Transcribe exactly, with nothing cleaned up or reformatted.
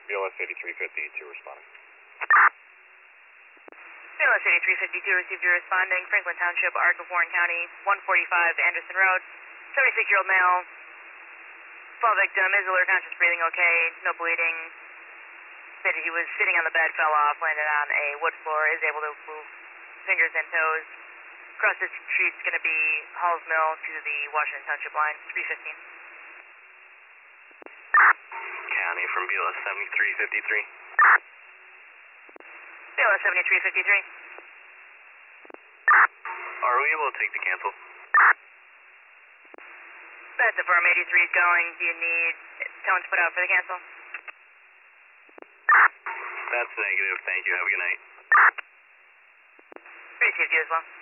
B L S eighty-three fifty-two responding. B L S eighty-three fifty-two received your responding. Franklin Township, Ark of Warren County, one forty-five Anderson Road. seventy-six-year-old male. Fall victim is alert, conscious, breathing okay, no bleeding. Stated he was sitting on the bed, fell off, landed on a wood floor, is able to move fingers and toes. Across the street's going to be Halls Mill to the Washington Township line, three fifteen. County from B L S seventy-three fifty-three. B L S seventy-three fifty-three. Are we able to take the cancel? That's the Farm eighty-three is going. Do you need tones put out for the cancel? That's negative. Thank you. Have a good night. Received you as well.